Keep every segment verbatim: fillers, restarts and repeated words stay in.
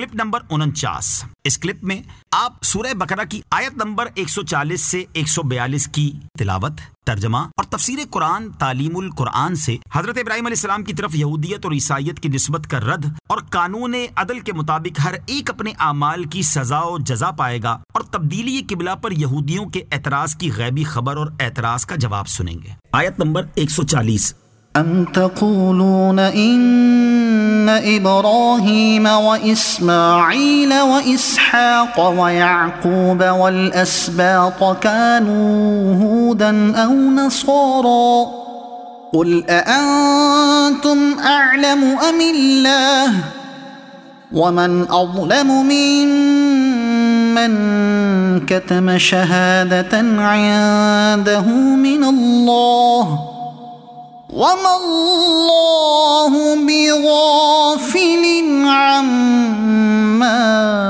Clip number انچاس۔ اس clip میں آپ سورہ بقرہ کی آیت نمبر ایک سو چالیس سے ایک سو بیالیس کی تلاوت، ترجمہ اور تفسیر قرآن تعلیم القرآن سے حضرت ابراہیم علیہ السلام کی طرف یہودیت اور عیسائیت کی نسبت کا رد اور قانون عدل کے مطابق ہر ایک اپنے اعمال کی سزا و جزا پائے گا، اور تبدیلی قبلہ پر یہودیوں کے اعتراض کی غیبی خبر اور اعتراض کا جواب سنیں گے۔ آیت نمبر ایک سو چالیس۔ ام تقولون ان ابراہیم واسماعیل واسحاق ویعقوب والاسباط كانوا هودا او نصارا قل اانتم اعلم ام اللہ ومن اظلم ممن كتم شہادة عنده من اللہ وَمَا اللَّهُ بِغَافِلٍ عَمَّا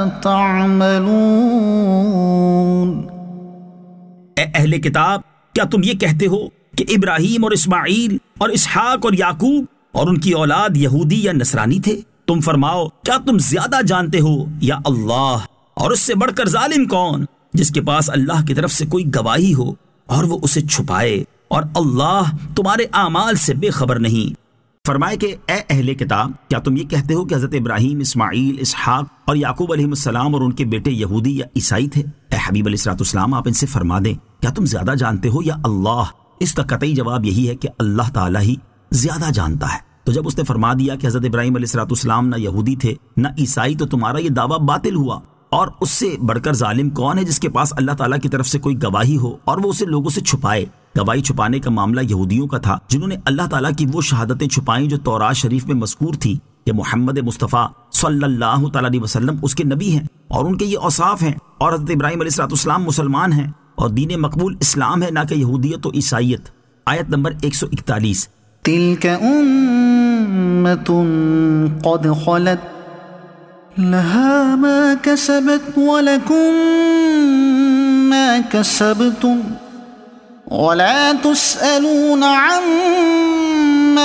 تَعْمَلُونَ۔ اے اہل کتاب، کیا تم یہ کہتے ہو کہ ابراہیم اور اسماعیل اور اسحاق اور یعقوب اور ان کی اولاد یہودی یا نصرانی تھے؟ تم فرماؤ، کیا تم زیادہ جانتے ہو یا اللہ؟ اور اس سے بڑھ کر ظالم کون، جس کے پاس اللہ کی طرف سے کوئی گواہی ہو اور وہ اسے چھپائے، اور اللہ تمہارے اعمال سے بے خبر نہیں۔ فرمائے کہ اے اہل کتاب، کیا تم یہ کہتے ہو کہ حضرت ابراہیم، اسماعیل، اسحاق اور یعقوب علیہ السلام اور ان کے بیٹے یہودی یا عیسائی تھے؟ اے حبیب علیہ الصلوۃ والسلام، آپ ان سے فرما دیں، کیا تم زیادہ جانتے ہو یا اللہ؟ اس کا قطعی جواب یہی ہے کہ اللہ تعالیٰ ہی زیادہ جانتا ہے۔ تو جب اس نے فرما دیا کہ حضرت ابراہیم علیہ الصلوۃ والسلام نہ یہودی تھے نہ عیسائی، تو تمہارا یہ دعویٰ باطل ہوا، اور اس سے بڑھ کر ظالم کون ہے جس کے پاس اللہ تعالیٰ کی طرف سے کوئی گواہی ہو اور وہ اسے لوگوں سے چھپائے؟ گواہی چھپانے کا معاملہ یہودیوں کا تھا، جنہوں نے اللہ تعالیٰ کی وہ شہادتیں چھپائیں جو تورات شریف میں مذکور تھی کہ محمد مصطفیٰ صلی اللہ تعالیٰ علیہ وسلم اس کے نبی ہیں اور ان کے یہ اوصاف ہیں، اور حضرت ابراہیم علیہ الصلوۃ والسلام مسلمان ہیں اور دین مقبول اسلام ہے، نہ کہ یہودیت و عیسائیت۔ آیت نمبر ایک سو اکتالیس۔ تلک امت قد خلت لها ما كسبت ولكم ما كسبتم ولا تسألون عما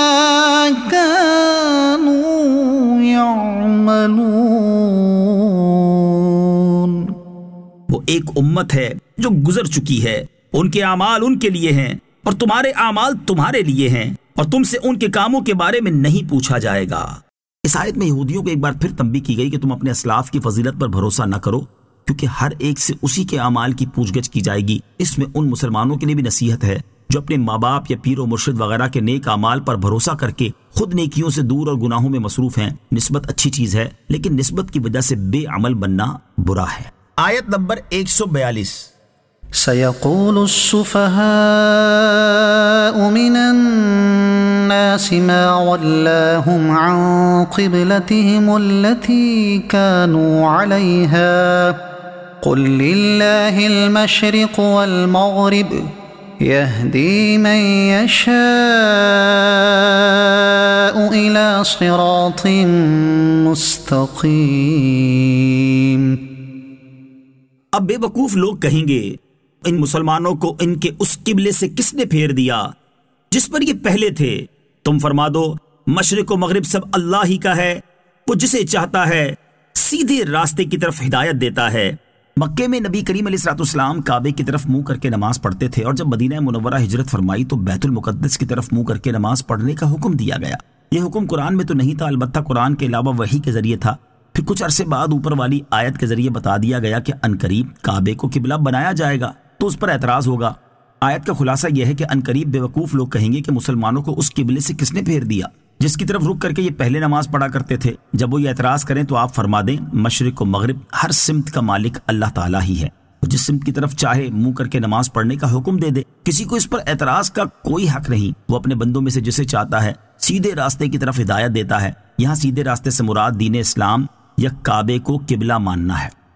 كانوا يعملون۔ وہ ایک امت ہے جو گزر چکی ہے، ان کے اعمال ان کے لیے ہیں اور تمہارے اعمال تمہارے لیے ہیں، اور تم سے ان کے کاموں کے بارے میں نہیں پوچھا جائے گا۔ اس آیت میں یہودیوں کو ایک بار پھر تنبیہ کی گئی کہ تم اپنے اسلاف کی فضیلت پر بھروسہ نہ کرو، کیونکہ ہر ایک سے اسی کے اعمال کی پوچھ گچھ کی جائے گی۔ اس میں ان مسلمانوں کے لیے بھی نصیحت ہے جو اپنے ماں باپ یا پیر و مرشد وغیرہ کے نیک اعمال پر بھروسہ کر کے خود نیکیوں سے دور اور گناہوں میں مصروف ہیں۔ نسبت اچھی چیز ہے، لیکن نسبت کی وجہ سے بے عمل بننا برا ہے۔ آیت نمبر ایک سو بیالیس۔ سيقول السفهاء من الناس ما ولاهم عن قبلتهم التي كانوا عليها قل لله المشرق والمغرب يهدي من يشاء إلى صراط مستقيم۔ اب بے وقوف لوگ کہیں گے، ان مسلمانوں کو ان کے اس قبلے سے کس نے پھیر دیا جس پر یہ پہلے تھے؟ تم فرما دو، مشرق و مغرب سب اللہ ہی کا ہے، وہ جسے چاہتا ہے سیدھے راستے کی طرف ہدایت دیتا ہے۔ مکے میں نبی کریم علیہ الصلوۃ والسلام کعبے کی طرف منہ کر کے نماز پڑھتے تھے، اور جب مدینہ منورہ ہجرت فرمائی تو بیت المقدس کی طرف منہ کر کے نماز پڑھنے کا حکم دیا گیا۔ یہ حکم قرآن میں تو نہیں تھا، البتہ قرآن کے علاوہ وحی کے ذریعے تھا۔ پھر کچھ عرصے بعد اوپر والی آیت کے ذریعے بتا دیا گیا کہ عنقریب کعبے کو قبلہ بنایا جائے گا، تو اس پر اعتراض ہوگا۔ آیت کا خلاصہ یہ ہے کہ عنقریب بے وقوف لوگ کہیں گے کہ مسلمانوں کو اس قبلے سے کس نے پھیر دیا جس کی طرف رخ کر کے یہ پہلے نماز پڑھا کرتے تھے۔ جب وہ یہ اعتراض کریں تو آپ فرما دیں، مشرق و مغرب ہر سمت کا مالک اللہ تعالیٰ ہی ہے، وہ جس سمت کی طرف چاہے منہ کر کے نماز پڑھنے کا حکم دے دے، کسی کو اس پر اعتراض کا کوئی حق نہیں۔ وہ اپنے بندوں میں سے جسے چاہتا ہے سیدھے راستے کی طرف ہدایت دیتا ہے۔ یہاں سیدھے راستے سے مراد دین اسلام یا کعبے کو قبلہ ماننا ہے۔